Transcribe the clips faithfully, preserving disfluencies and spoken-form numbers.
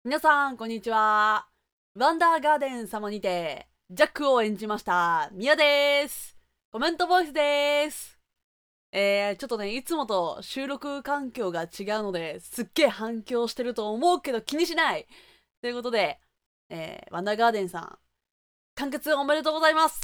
皆さん、こんにちは。ワンダーガーデン様にて、ジャックを演じました、ミヤです。コメントボイスです。えー、ちょっとね、いつもと収録環境が違うので、すっげえ反響してると思うけど気にしない。ということで、えー、ワンダーガーデンさん、完結おめでとうございます。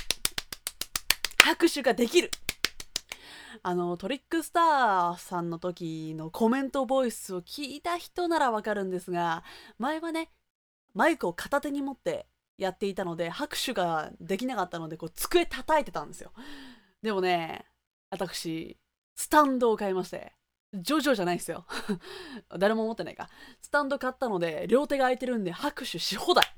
拍手ができる。あの、トリックスターさんの時のコメントボイスを聞いた人ならわかるんですが、前はね、マイクを片手に持ってやっていたので拍手ができなかったのでこう机叩いてたんですよ。でもね、私スタンドを買いまして、ジョジョじゃないですよ。誰も持ってないか。スタンド買ったので両手が空いてるんで拍手し放題。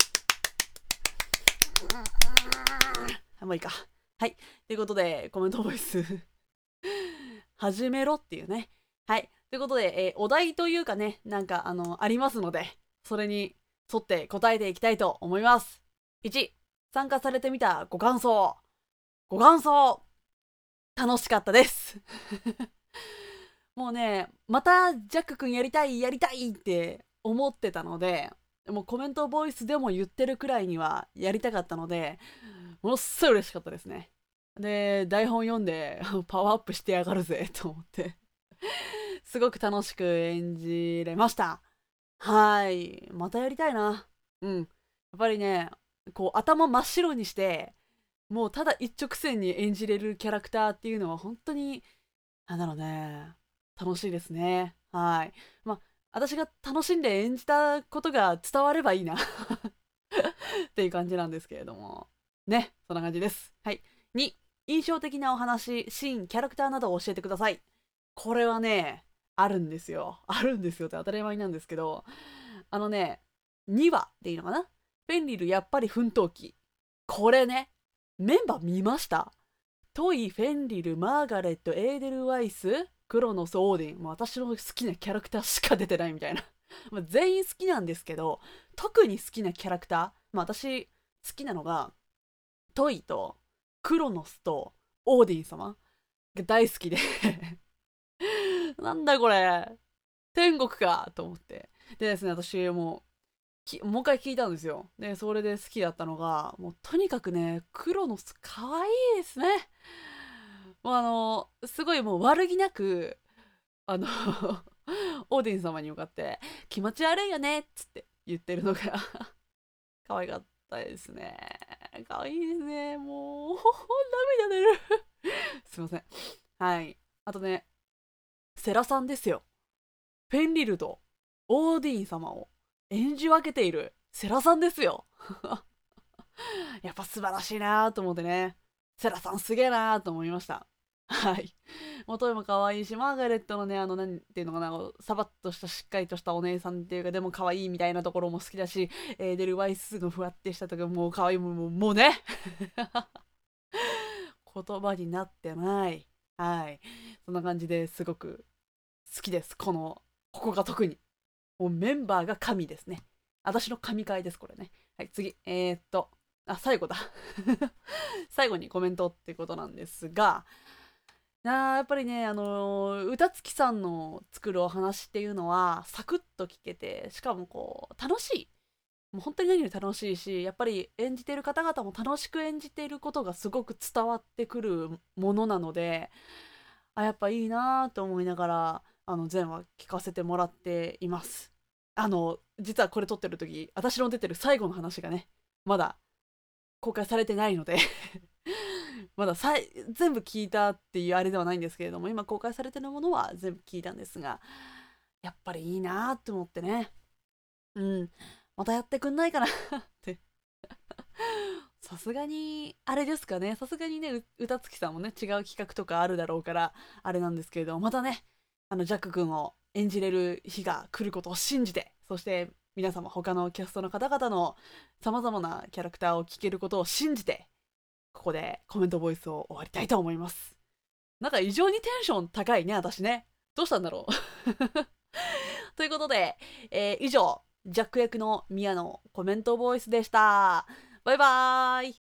もういいか。はい、ということでコメントボイス始めろっていうね。はい、ということで、えーお題というかね、なんかあのありますので、それに沿って答えていきたいと思います。いち、参加されてみたご感想。ご感想、楽しかったです。もうね、またジャックくんやりたい、やりたいって思ってたので、もうコメントボイスでも言ってるくらいにはやりたかったので、ものすごい嬉しかったですね。で、台本読んでパワーアップしてやがるぜと思って、すごく楽しく演じれました。はい。またやりたいな。うん。やっぱりね、こう頭真っ白にして、もうただ一直線に演じれるキャラクターっていうのは本当に、なんだろうね、楽しいですね。はい。まあ、私が楽しんで演じたことが伝わればいいなっていう感じなんですけれども。ね、そんな感じです。はい。に、印象的なお話、シーン、キャラクターなどを教えてください。これはね、あるんですよ。あるんですよって当たり前なんですけど、あのね、にわでいいのかな、フェンリルやっぱり奮闘記。これね、メンバー見ました？トイ、フェンリル、マーガレット、エーデルワイス、クロノス、オーディン。もう私の好きなキャラクターしか出てないみたいな。まあ全員好きなんですけど、特に好きなキャラクター、まあ私好きなのが、トイとクロノスとオーディン様が大好きでなんだこれ、天国かと思って。でですね、私もう、もう一回聞いたんですよ。で、それで好きだったのが、もうとにかくね、クロノス可愛いですね。もうあの、すごいもう悪気なく、あのオーディン様に向かって、気持ち悪いよねっつって言ってるのが可愛かったですね。可愛いですね。もう、涙出るすいません。はい。あとね、セラさんですよ。フェンリルとオーディン様を演じ分けているセラさんですよ。やっぱ素晴らしいなと思ってね。セラさんすげえなと思いました。はい。元も可愛いし、マーガレットのね、あの、なんていうのかな、サバッとしたしっかりとしたお姉さんっていうか、でも可愛いみたいなところも好きだし、エーデルワイスのふわってしたとか、もう可愛いももうもうね言葉になってない。はい。そんな感じですごく好きです。この、ここが特に。もうメンバーが神ですね。私の神回です、これね。はい、次。えー、っと、あ、最後だ。最後にコメントってことなんですが、あやっぱりね、あのー、歌月さんの作るお話っていうのは、サクッと聞けて、しかもこう、楽しい。もう本当に何より楽しいし、やっぱり演じている方々も楽しく演じていることがすごく伝わってくるものなので、あ、やっぱいいなと思いながら、あの、全話聞かせてもらっています。あの、実はこれ撮ってる時、私の出てる最後の話がね、まだ公開されてないのでまださい全部聞いたっていうあれではないんですけれども、今公開されてるものは全部聞いたんですが、やっぱりいいなって思ってね。うん。またやってくんないかなってさすがに、あれですかね。さすがにね、う歌月さんもね、違う企画とかあるだろうから、あれなんですけれども、またね、あの、ジャック君を演じれる日が来ることを信じて、そして皆様他のキャストの方々の様々なキャラクターを聞けることを信じて、ここでコメントボイスを終わりたいと思います。なんか異常にテンション高いね、私ね。どうしたんだろうということで、えー以上、ジャック役のミヤのコメントボイスでした。バイバーイ。